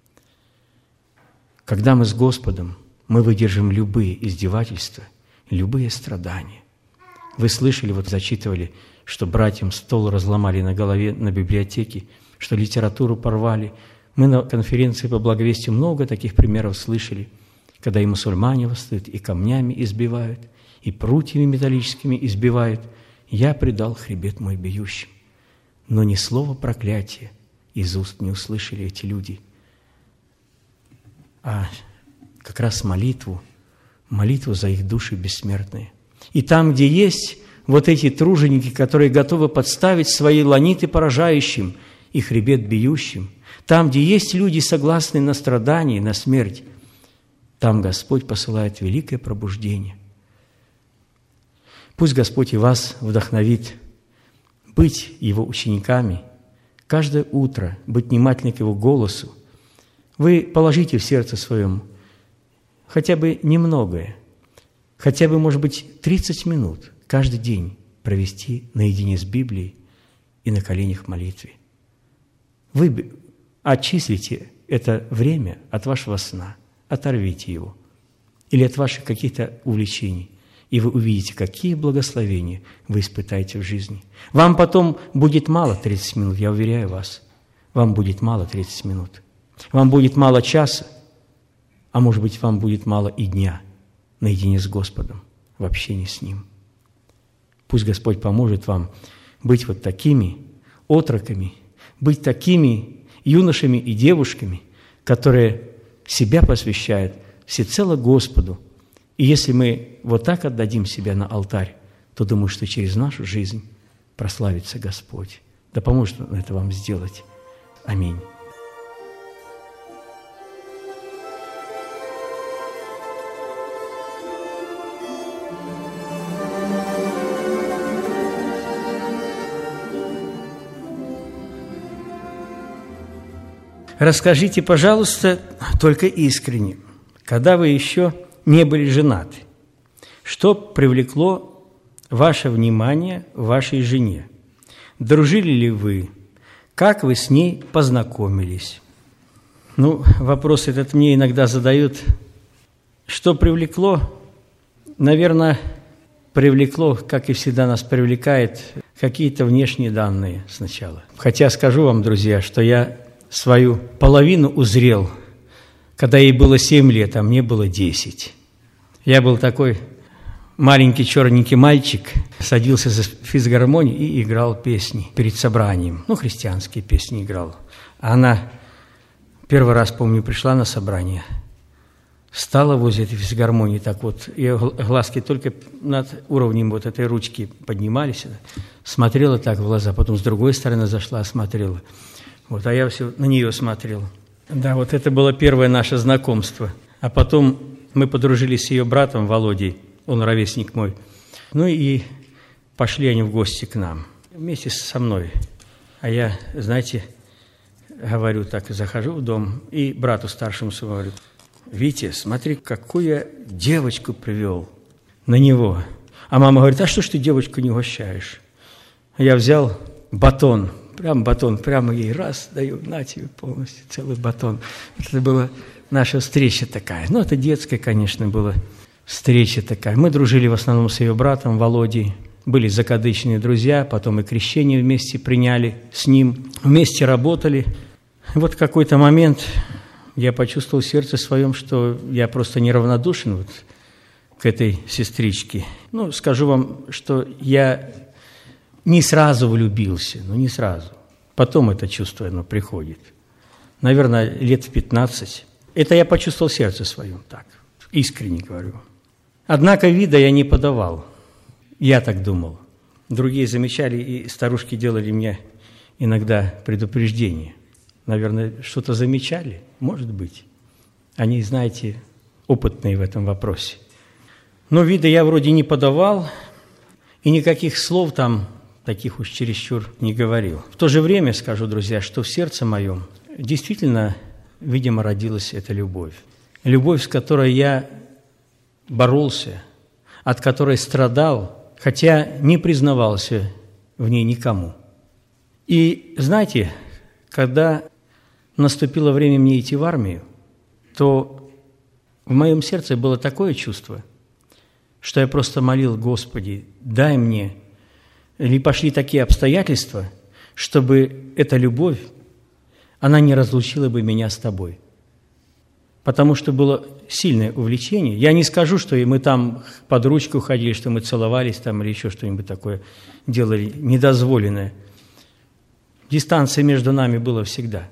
Когда мы с Господом, мы выдержим любые издевательства, любые страдания. Вы слышали, вот зачитывали, что братьям стол разломали на голове на библиотеке, что литературу порвали. Мы на конференции по благовестию много таких примеров слышали, когда и мусульмане восстают, и камнями избивают, и прутьями металлическими избивают. «Я предал хребет мой бьющим». Но ни слова проклятия из уст не услышали эти люди, а как раз молитву, молитву за их души бессмертные. И там, где есть вот эти труженики, которые готовы подставить свои ланиты поражающим и хребет бьющим, там, где есть люди, согласные на страдания, на смерть, там Господь посылает великое пробуждение. Пусть Господь и вас вдохновит быть Его учениками, каждое утро быть внимательны к Его голосу. Вы положите в сердце своем хотя бы немногое, хотя бы, может быть, тридцать минут каждый день провести наедине с Библией и на коленях в молитве. Вы отчислите это время от вашего сна, оторвите его, или от ваших каких-то увлечений, и вы увидите, какие благословения вы испытаете в жизни. Вам потом будет мало тридцать минут, я уверяю вас. Вам будет мало тридцать минут. Вам будет мало часа, а может быть, вам будет мало и дня наедине с Господом, в общении с Ним. Пусть Господь поможет вам быть вот такими отроками, быть такими юношами и девушками, которые себя посвящают всецело Господу. И если мы вот так отдадим себя на алтарь, то думаю, что через нашу жизнь прославится Господь. Да поможет Он это вам сделать. Аминь. Расскажите, пожалуйста, только искренне, когда вы еще не были женаты, что привлекло ваше внимание вашей жене? Дружили ли вы? Как вы с ней познакомились? Ну, вопрос этот мне иногда задают. Что привлекло? Наверное, привлекло, как и всегда нас привлекает, какие-то внешние данные сначала. Хотя скажу вам, друзья, что я свою половину узрел, когда ей было семь лет, а мне было десять. Я был такой маленький черненький мальчик, садился за физгармонию и играл песни перед собранием. Ну, христианские песни играл. А она первый раз, помню, пришла на собрание, встала возле этой физгармонии, так вот, ее глазки только над уровнем вот этой ручки поднимались, смотрела так в глаза, потом с другой стороны зашла, смотрела. Вот, а я все на нее смотрел. Да, вот это было первое наше знакомство. А потом мы подружились с ее братом Володей, он ровесник мой. Ну и пошли они в гости к нам, вместе со мной. А я, знаете, говорю так, захожу в дом, и брату старшему своему говорю: «Витя, смотри, какую я девочку привел на него». А мама говорит: «А что ж ты девочку не угощаешь?» Я взял батон, прям батон, прямо ей раз даю, на тебе полностью, целый батон. Это была наша встреча такая. Ну, это детская, конечно, была встреча такая. Мы дружили в основном с ее братом Володей, были закадычные друзья, потом и крещение вместе приняли с ним, вместе работали. И вот в какой-то момент я почувствовал в сердце своем, что я просто неравнодушен вот к этой сестричке. Ну, скажу вам, что я не сразу влюбился, ну, не сразу. Потом это чувство, оно приходит. Наверное, лет в пятнадцать. Это я почувствовал в сердце своем, так, искренне говорю. Однако вида я не подавал. Я так думал. Другие замечали, и старушки делали мне иногда предупреждения. Наверное, что-то замечали, может быть. Они, знаете, опытные в этом вопросе. Но вида я вроде не подавал, и никаких слов там таких уж чересчур не говорил. В то же время скажу, друзья, что в сердце моем действительно, видимо, родилась эта любовь. Любовь, с которой я боролся, от которой страдал, хотя не признавался в ней никому. И знаете, когда наступило время мне идти в армию, то в моем сердце было такое чувство, что я просто молил: Господи, дай мне, или пошли такие обстоятельства, чтобы эта любовь, она не разлучила бы меня с Тобой. Потому что было сильное увлечение. Я не скажу, что мы там под ручку ходили, что мы целовались там или еще что-нибудь такое делали недозволенное. Дистанция между нами была всегда.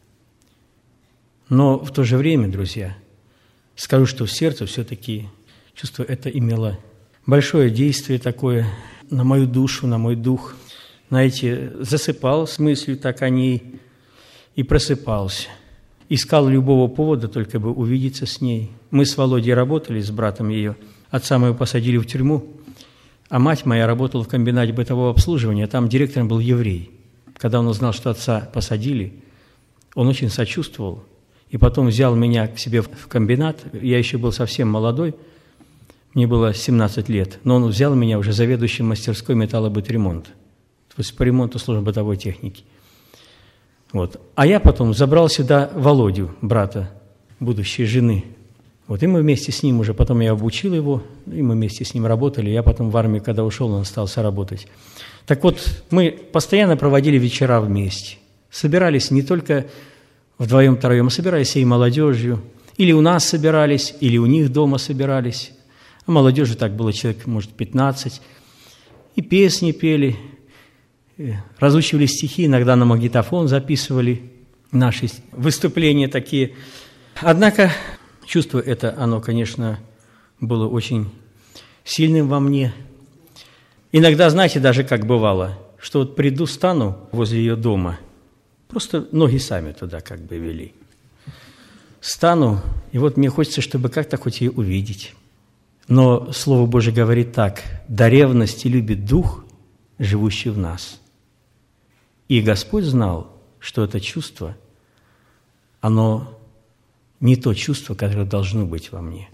Но в то же время, друзья, скажу, что в сердце все-таки чувство это имело большое действие такое на мою душу, на мой дух. Знаете, засыпал с мыслью так о ней и просыпался. Искал любого повода, только бы увидеться с ней. Мы с Володей работали, с братом ее. Отца моего посадили в тюрьму, а мать моя работала в комбинате бытового обслуживания. Там директором был еврей. Когда он узнал, что отца посадили, он очень сочувствовал. И потом взял меня к себе в комбинат. Я еще был совсем молодой, мне было семнадцать лет. Но он взял меня уже заведующим мастерской металлобытремонта, то есть по ремонту службы бытовой техники. Вот. А я потом забрал сюда Володю, брата будущей жены. Вот. И мы вместе с ним уже, потом я обучил его, и мы вместе с ним работали. Я потом в армию, когда ушел, он остался работать. Так вот, мы постоянно проводили вечера вместе. Собирались не только вдвоем-втроем, мы собирались всей молодежью. Или у нас собирались, или у них дома собирались. А молодежи так было человек, может, пятнадцать. И песни пели, разучивали стихи, иногда на магнитофон записывали наши выступления такие. Однако чувство это, оно, конечно, было очень сильным во мне. Иногда, знаете, даже как бывало, что вот приду, стану возле ее дома, просто ноги сами туда как бы вели. Стану, и вот мне хочется, чтобы как-то хоть ее увидеть. Но Слово Божие говорит так: «До ревности любит Дух, живущий в нас». И Господь знал, что это чувство, оно не то чувство, которое должно быть во мне.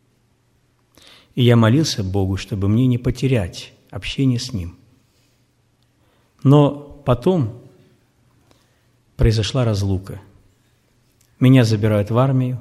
И я молился Богу, чтобы мне не потерять общение с Ним. Но потом произошла разлука. Меня забирают в армию,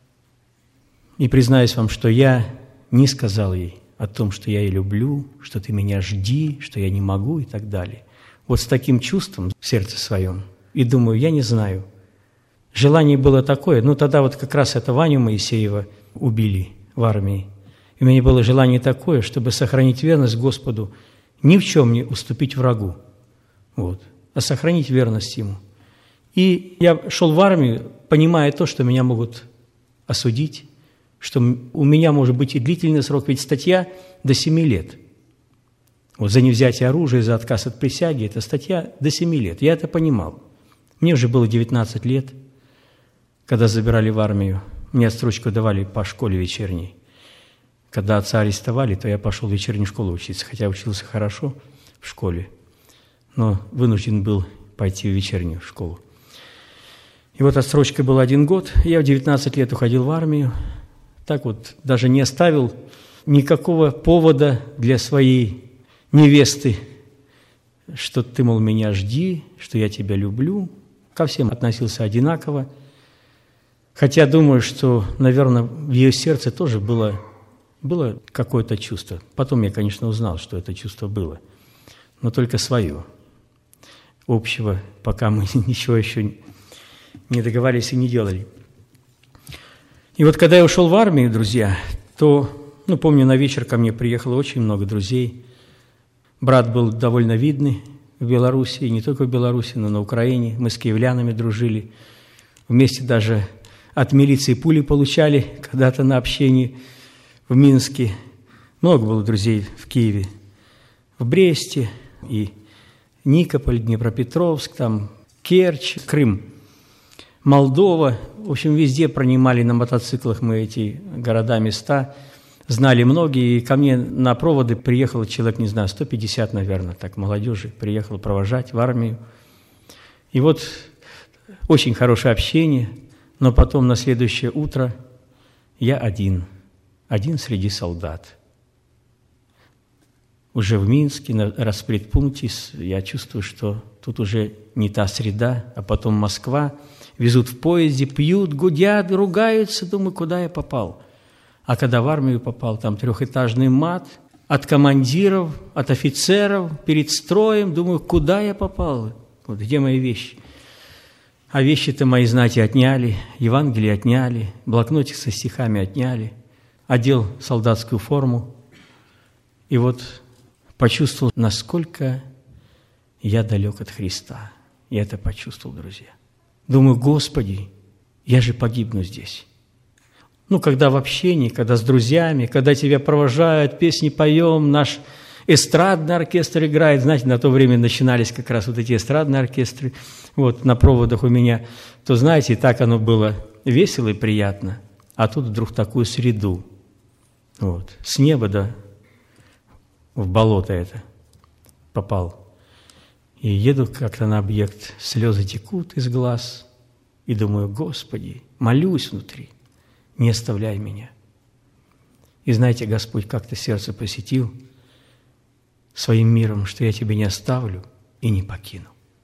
и признаюсь вам, что я не сказал ей о том, что я ее люблю, что ты меня жди, что я не могу и так далее. Вот с таким чувством в сердце своем. И думаю, я не знаю. Желание было такое, ну тогда вот как раз это Ваню Моисеева убили в армии. И у меня было желание такое, чтобы сохранить верность Господу, ни в чем не уступить врагу, вот, а сохранить верность Ему. И я шел в армию, понимая то, что меня могут осудить, что у меня может быть и длительный срок, ведь статья до семи лет. Вот за невзятие оружия, за отказ от присяги, это статья до семи лет. Я это понимал. Мне уже было девятнадцать лет, когда забирали в армию. Мне отсрочку давали по школе вечерней. Когда отца арестовали, то я пошел в вечернюю школу учиться, хотя учился хорошо в школе, но вынужден был пойти в вечернюю школу. И вот отсрочка была один год, я в девятнадцать лет уходил в армию. Так вот, даже не оставил никакого повода для своей невесты, что ты, мол, меня жди, что я тебя люблю. Ко всем относился одинаково. Хотя думаю, что, наверное, в ее сердце тоже было, было какое-то чувство. Потом я, конечно, узнал, что это чувство было, но только свое. Общего, пока мы ничего еще не договаривались и не делали. И вот когда я ушел в армию, друзья, то, ну, помню, на вечер ко мне приехало очень много друзей. Брат был довольно видный в Беларуси, и не только в Беларуси, но и на Украине. Мы с киевлянами дружили. Вместе даже от милиции пули получали когда-то на общении в Минске. Много было друзей в Киеве, в Бресте, и Никополь, Днепропетровск, там Керчь, Крым, Молдова. В общем, везде пронимали на мотоциклах мы эти города, места. Знали многие, и ко мне на проводы приехало человек, не знаю, сто пятьдесят, наверное, так, молодежи приехало провожать в армию. И вот очень хорошее общение, но потом на следующее утро я один, один среди солдат. Уже в Минске, на распредпункте, я чувствую, что тут уже не та среда, а потом Москва. Везут в поезде, пьют, гудят, ругаются, думаю, куда я попал. А когда в армию попал, там трехэтажный мат от командиров, от офицеров, перед строем, думаю, куда я попал, вот где мои вещи. А вещи-то мои, знаете, отняли, Евангелие отняли, блокнотик со стихами отняли, одел солдатскую форму. И вот почувствовал, насколько я далек от Христа. Я это почувствовал, друзья. Думаю, Господи, я же погибну здесь. Ну, когда в общении, когда с друзьями, когда тебя провожают, песни поем, наш эстрадный оркестр играет. Знаете, на то время начинались как раз вот эти эстрадные оркестры, вот на проводах у меня. То, знаете, так оно было весело и приятно. А тут вдруг такую среду. Вот, с неба, да, в болото это попал. И еду как-то на объект, слезы текут из глаз. И думаю, Господи, молюсь внутри, не оставляй меня. И знаете, Господь как-то сердце посетил своим миром, что я тебя не оставлю и не покину.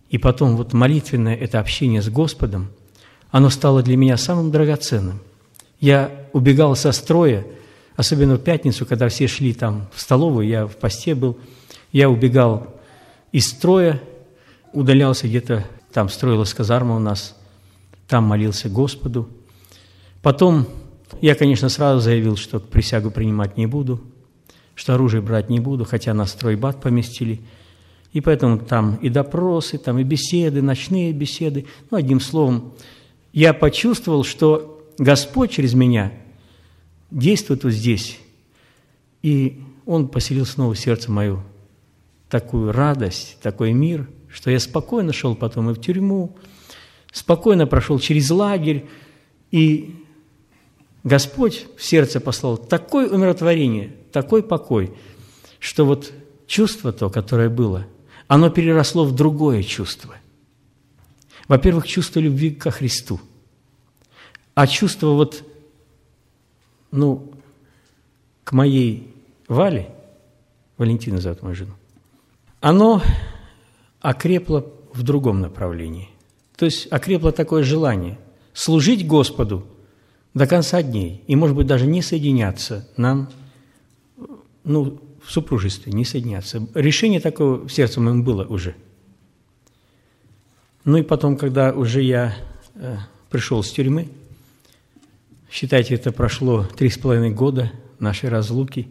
И потом вот молитвенное это общение с Господом, оно стало для меня самым драгоценным. Я убегал со строя, особенно в пятницу, когда все шли там в столовую, я в посте был, я убегал из строя, удалялся где-то, там строилась казарма у нас, там молился Господу. Потом я, конечно, сразу заявил, что присягу принимать не буду, что оружие брать не буду, хотя нас стройбат поместили. И поэтому там и допросы, там и беседы, ночные беседы. Ну, одним словом, я почувствовал, что Господь через меня действует вот здесь. И Он поселил снова в сердце мое такую радость, такой мир, что я спокойно шел потом и в тюрьму, спокойно прошел через лагерь, и Господь в сердце послал такое умиротворение, такой покой, что вот чувство то, которое было, оно переросло в другое чувство. Во-первых, чувство любви ко Христу, а чувство вот, ну, к моей Вале, Валентина зовут мою жену, оно окрепло в другом направлении. То есть окрепло такое желание служить Господу до конца дней, и, может быть, даже не соединяться нам, ну, в супружестве, не соединяться. Решение такое в сердце моем было уже. Ну и потом, когда уже я э, пришел с тюрьмы, считайте, это прошло три с половиной года нашей разлуки,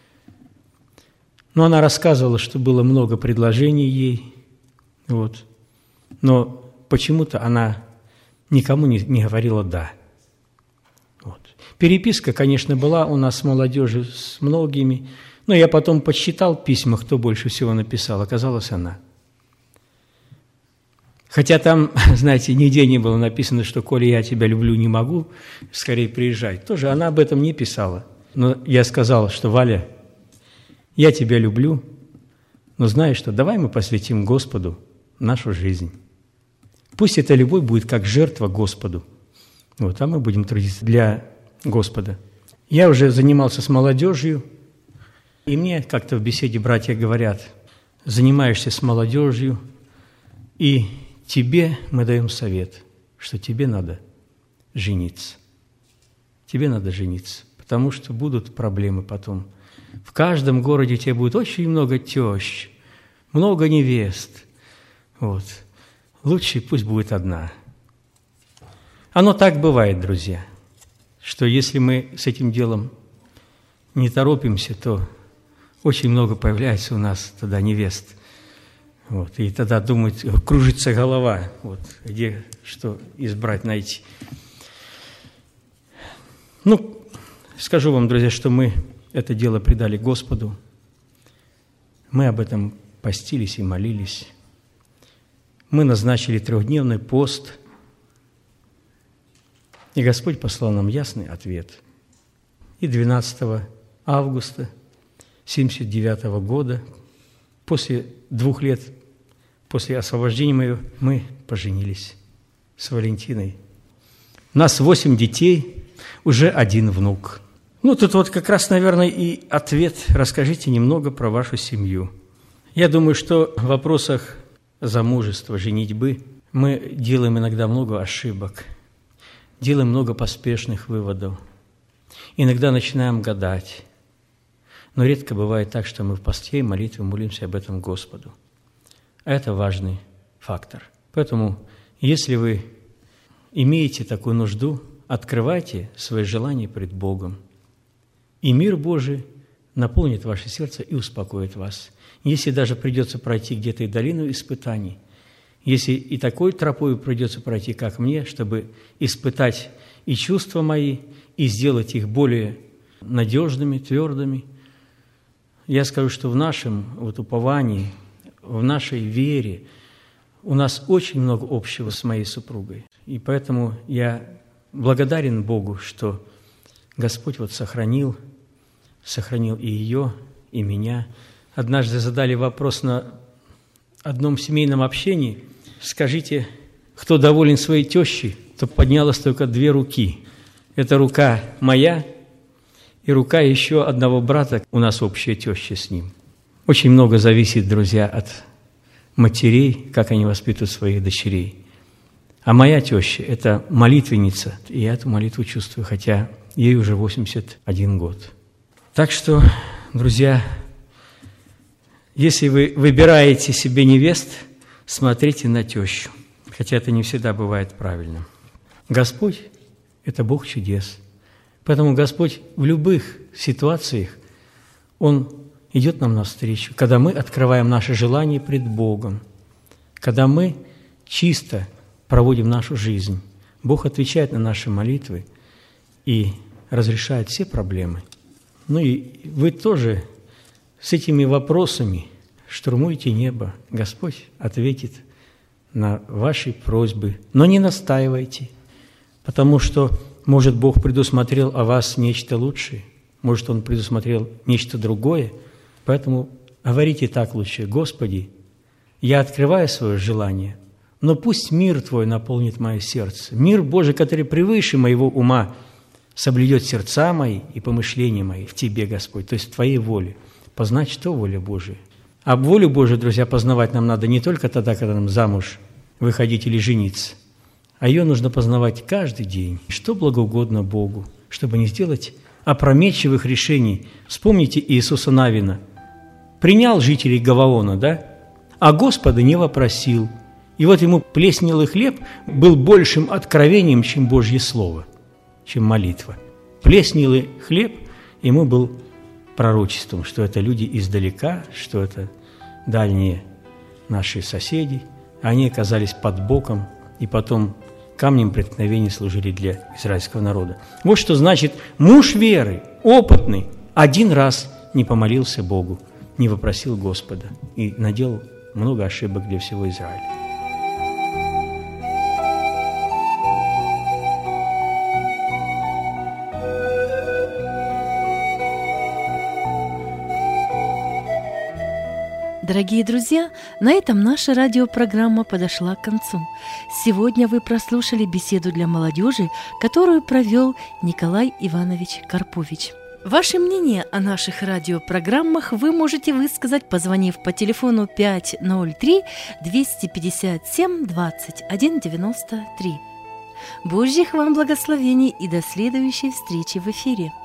но она рассказывала, что было много предложений ей, вот, но почему-то она никому не, не говорила «да». Вот. Переписка, конечно, была у нас с молодежью, с многими, но я потом подсчитал письма, кто больше всего написал, оказалась она. Хотя там, знаете, нигде не было написано, что «Коли я тебя люблю, не могу, скорее приезжай». Тоже она об этом не писала. Но я сказал, что «Валя, я тебя люблю, но знаешь что, давай мы посвятим Господу нашу жизнь. Пусть эта любовь будет как жертва Господу, вот, а мы будем трудиться для Господа». Я уже занимался с молодежью, и мне как-то в беседе братья говорят: занимаешься с молодежью, и тебе мы даем совет, что тебе надо жениться. Тебе надо жениться, потому что будут проблемы потом. В каждом городе тебе будет очень много тещ, много невест. Вот. Лучше пусть будет одна. Оно так бывает, друзья, что если мы с этим делом не торопимся, то очень много появляется у нас тогда невест. Вот. И тогда думает, кружится голова, вот, где что избрать, найти. Ну, скажу вам, друзья, что мы это дело предали Господу. Мы об этом постились и молились. Мы назначили трехдневный пост, и Господь послал нам ясный ответ. И двенадцатого августа семьдесят девятого года, после двух лет, после освобождения моего, мы поженились с Валентиной. У нас восемь детей, уже один внук. Ну, тут вот как раз, наверное, и ответ. Расскажите немного про вашу семью. Я думаю, что в вопросах замужества, женитьбы мы делаем иногда много ошибок, делаем много поспешных выводов. Иногда начинаем гадать. Но редко бывает так, что мы в посте и молитве молимся об этом Господу. А это важный фактор. Поэтому, если вы имеете такую нужду, открывайте свои желания пред Богом. И мир Божий наполнит ваше сердце и успокоит вас. Если даже придется пройти где-то и долину испытаний, если и такой тропой придется пройти, как мне, чтобы испытать и чувства мои, и сделать их более надежными, твердыми, я скажу, что в нашем вот уповании, в нашей вере у нас очень много общего с моей супругой. И поэтому я благодарен Богу, что Господь вот сохранил, сохранил и ее, и меня. Однажды задали вопрос на одном семейном общении: скажите, кто доволен своей тещей, то поднялось только две руки. Это рука моя и рука еще одного брата, у нас общая теща с ним. Очень много зависит, друзья, от матерей, как они воспитывают своих дочерей. А моя теща – это молитвенница, и я эту молитву чувствую, хотя ей уже восемьдесят один год. Так что, друзья, если вы выбираете себе невест, смотрите на тещу, хотя это не всегда бывает правильным. Господь – это Бог чудес. Поэтому Господь в любых ситуациях, Он идет нам навстречу, когда мы открываем наши желания пред Богом, когда мы чисто проводим нашу жизнь. Бог отвечает на наши молитвы и разрешает все проблемы. Ну и вы тоже с этими вопросами штурмуете небо. Господь ответит на ваши просьбы, но не настаивайте, потому что, может, Бог предусмотрел о вас нечто лучшее, может, Он предусмотрел нечто другое, поэтому говорите так лучше: «Господи, я открываю свое желание, но пусть мир Твой наполнит мое сердце. Мир Божий, который превыше моего ума, соблюдет сердца мои и помышления мои в Тебе, Господь», то есть в Твоей воле. Познать, что воля Божия. А волю Божию, друзья, познавать нам надо не только тогда, когда нам замуж выходить или жениться, а ее нужно познавать каждый день, что благоугодно Богу, чтобы не сделать опрометчивых решений. Вспомните Иисуса Навина. Принял жителей Гаваона, да? А Господа не вопросил. И вот ему плеснелый хлеб был большим откровением, чем Божье Слово, чем молитва. Плеснелый хлеб ему был пророчеством, что это люди издалека, что это дальние наши соседи. Они оказались под боком, и потом камнем преткновения служили для израильского народа. Вот что значит муж веры, опытный, один раз не помолился Богу, не вопросил Господа и наделал много ошибок для всего Израиля. Дорогие друзья, на этом наша радиопрограмма подошла к концу. Сегодня вы прослушали беседу для молодежи, которую провел Николай Иванович Карпович. Ваше мнение о наших радиопрограммах вы можете высказать, позвонив по телефону пять ноль три двести пятьдесят семь двадцать один девяносто три. Божьих вам благословений и до следующей встречи в эфире.